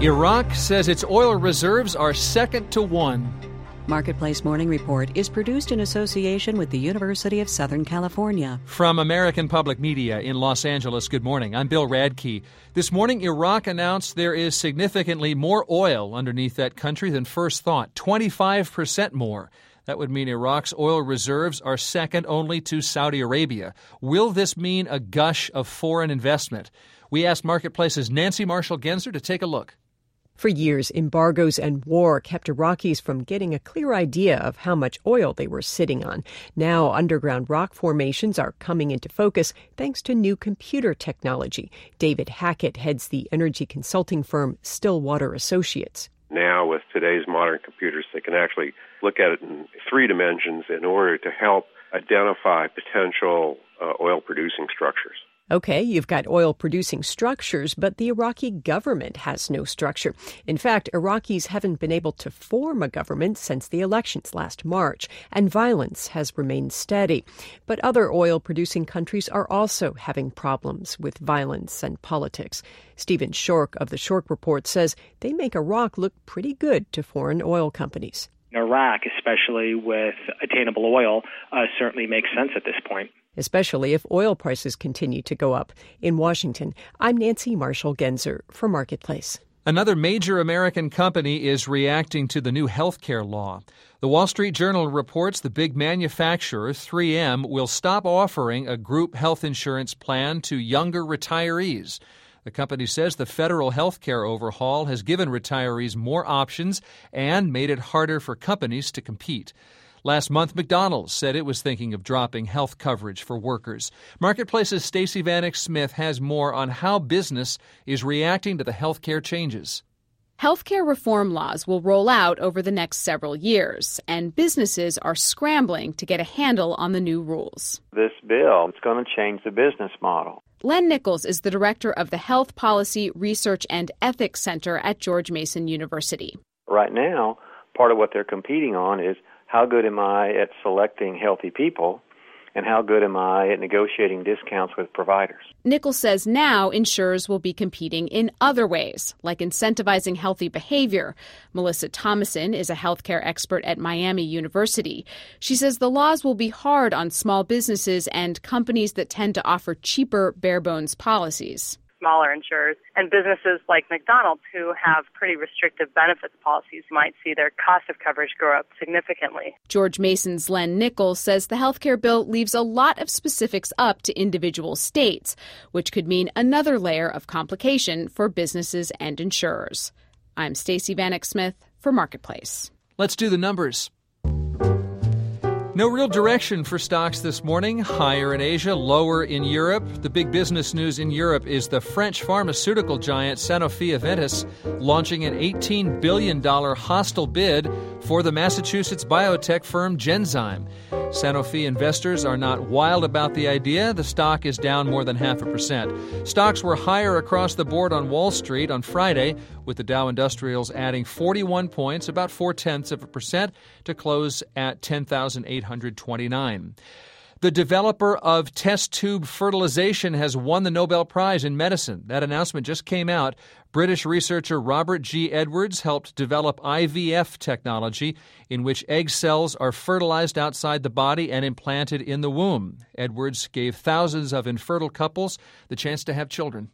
Iraq says its oil reserves are second to one. Marketplace Morning Report is produced in association with the University of Southern California. From American Public Media in Los Angeles, good morning. I'm Bill Radke. This morning, Iraq announced there is significantly more oil underneath that country than first thought, 25% more. That would mean Iraq's oil reserves are second only to Saudi Arabia. Will this mean a gush of foreign investment? We asked Marketplace's Nancy Marshall-Genzer to take a look. For years, embargoes and war kept Iraqis from getting a clear idea of how much oil they were sitting on. Now, underground rock formations are coming into focus thanks to new computer technology. David Hackett heads the energy consulting firm Stillwater Associates. Now, with today's modern computers, they can actually look at it in three dimensions in order to help identify potential oil-producing structures. Okay, you've got oil-producing structures, but the Iraqi government has no structure. In fact, Iraqis haven't been able to form a government since the elections last March, and violence has remained steady. But other oil-producing countries are also having problems with violence and politics. Stephen Schork of the Schork Report says they make Iraq look pretty good to foreign oil companies. Iraq, especially with attainable oil, certainly makes sense at this point. Especially if oil prices continue to go up. In Washington, I'm Nancy Marshall-Genzer for Marketplace. Another major American company is reacting to the new health care law. The Wall Street Journal reports the big manufacturer, 3M, will stop offering a group health insurance plan to younger retirees. The company says the federal health care overhaul has given retirees more options and made it harder for companies to compete. Last month, McDonald's said it was thinking of dropping health coverage for workers. Marketplace's Stacey Vanek Smith has more on how business is reacting to the health care changes. Healthcare reform laws will roll out over the next several years, and businesses are scrambling to get a handle on the new rules. This bill is going to change the business model. Len Nichols is the director of the Health Policy Research and Ethics Center at George Mason University. Right now, part of what they're competing on is how good am I at selecting healthy people, and how good am I at negotiating discounts with providers? Nichols says now insurers will be competing in other ways, like incentivizing healthy behavior. Melissa Thomason is a healthcare expert at Miami University. She says the laws will be hard on small businesses and companies that tend to offer cheaper, bare-bones policies. Smaller insurers and businesses like McDonald's who have pretty restrictive benefits policies might see their cost of coverage grow up significantly. George Mason's Len Nichols says the healthcare bill leaves a lot of specifics up to individual states, which could mean another layer of complication for businesses and insurers. I'm Stacey Vanek Smith for Marketplace. Let's do the numbers. No real direction for stocks this morning. Higher in Asia, lower in Europe. The big business news in Europe is the French pharmaceutical giant Sanofi Aventis launching an $18 billion hostile bid for the Massachusetts biotech firm Genzyme. Sanofi investors are not wild about the idea. The stock is down more than 0.5%. Stocks were higher across the board on Wall Street on Friday, with the Dow Industrials adding 41 points, about 0.4%, to close at 10,829. The developer of test tube fertilization has won the Nobel Prize in Medicine. That announcement just came out. British researcher Robert G. Edwards helped develop IVF technology, in which egg cells are fertilized outside the body and implanted in the womb. Edwards gave thousands of infertile couples the chance to have children.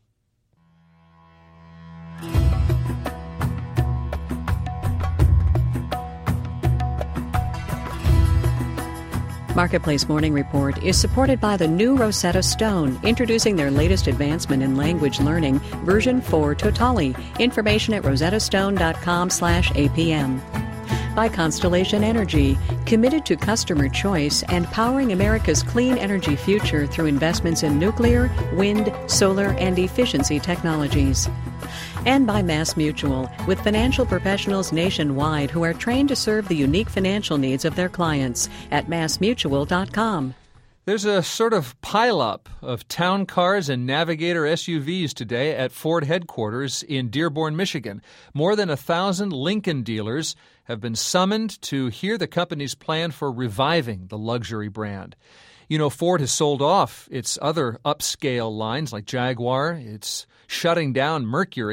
Marketplace Morning Report is supported by the new Rosetta Stone, introducing their latest advancement in language learning, version 4 Totali. Information at rosettastone.com/APM. By Constellation Energy, committed to customer choice and powering America's clean energy future through investments in nuclear, wind, solar, and efficiency technologies. And by MassMutual, with financial professionals nationwide who are trained to serve the unique financial needs of their clients at massmutual.com. There's a sort of pileup of town cars and Navigator SUVs today at Ford headquarters in Dearborn, Michigan. More than 1,000 Lincoln dealers have been summoned to hear the company's plan for reviving the luxury brand. You know, Ford has sold off its other upscale lines like Jaguar. It's shutting down Mercury.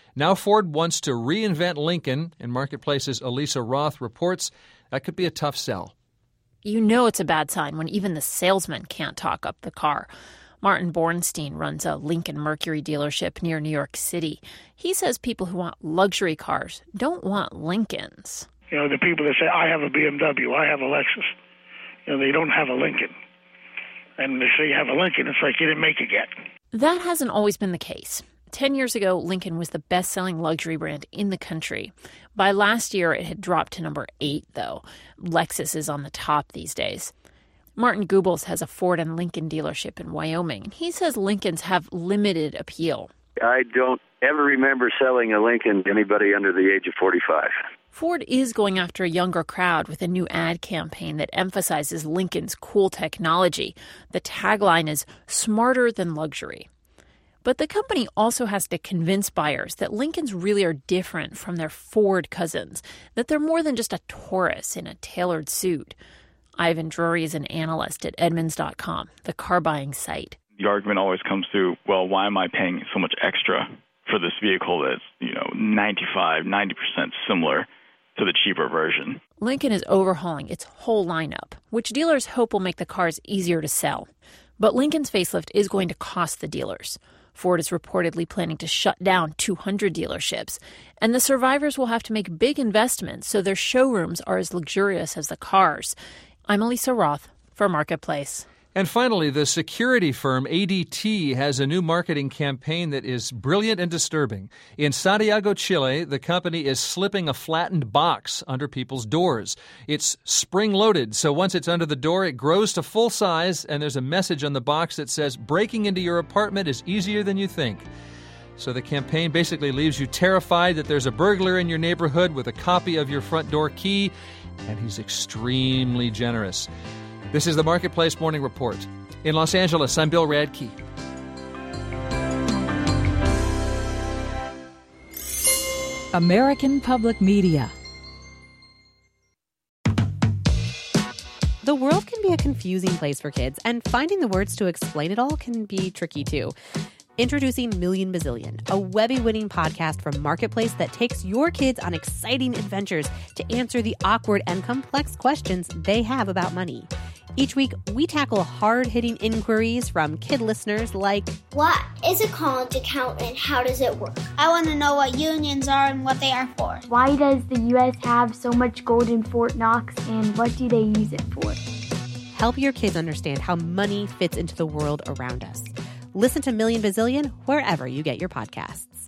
Now Ford wants to reinvent Lincoln, and Marketplace's Elisa Roth reports that could be a tough sell. You know it's a bad sign when even the salesman can't talk up the car. Martin Bornstein runs a Lincoln Mercury dealership near New York City. He says people who want luxury cars don't want Lincolns. You know, the people that say, I have a BMW, I have a Lexus, you know, they don't have a Lincoln. And they say you have a Lincoln, it's like you didn't make it yet. That hasn't always been the case. 10 years ago, Lincoln was the best-selling luxury brand in the country. By last year, it had dropped to number 8, though. Lexus is on the top these days. Martin Goebbels has a Ford and Lincoln dealership in Wyoming, and he says Lincolns have limited appeal. I don't ever remember selling a Lincoln to anybody under the age of 45. Ford is going after a younger crowd with a new ad campaign that emphasizes Lincoln's cool technology. The tagline is smarter than luxury. But the company also has to convince buyers that Lincolns really are different from their Ford cousins, that they're more than just a Taurus in a tailored suit. Ivan Drury is an analyst at Edmunds.com, the car buying site. The argument always comes through, well, why am I paying so much extra for this vehicle that's, 95, 90% similar to the cheaper version? Lincoln is overhauling its whole lineup, which dealers hope will make the cars easier to sell. But Lincoln's facelift is going to cost the dealers. Ford is reportedly planning to shut down 200 dealerships, and the survivors will have to make big investments so their showrooms are as luxurious as the cars. I'm Elisa Roth for Marketplace. And finally, the security firm ADT has a new marketing campaign that is brilliant and disturbing. In Santiago, Chile, the company is slipping a flattened box under people's doors. It's spring-loaded, so once it's under the door, it grows to full size, and there's a message on the box that says, breaking into your apartment is easier than you think. So the campaign basically leaves you terrified that there's a burglar in your neighborhood with a copy of your front door key, and he's extremely generous. This is the Marketplace Morning Report. In Los Angeles, I'm Bill Radke. American Public Media. The world can be a confusing place for kids, and finding the words to explain it all can be tricky too. Introducing Million Bazillion, a Webby-winning podcast from Marketplace that takes your kids on exciting adventures to answer the awkward and complex questions they have about money. Each week, we tackle hard-hitting inquiries from kid listeners like, what is a college account and how does it work? I want to know what unions are and what they are for. Why does the U.S. have so much gold in Fort Knox and what do they use it for? Help your kids understand how money fits into the world around us. Listen to Million Bazillion wherever you get your podcasts.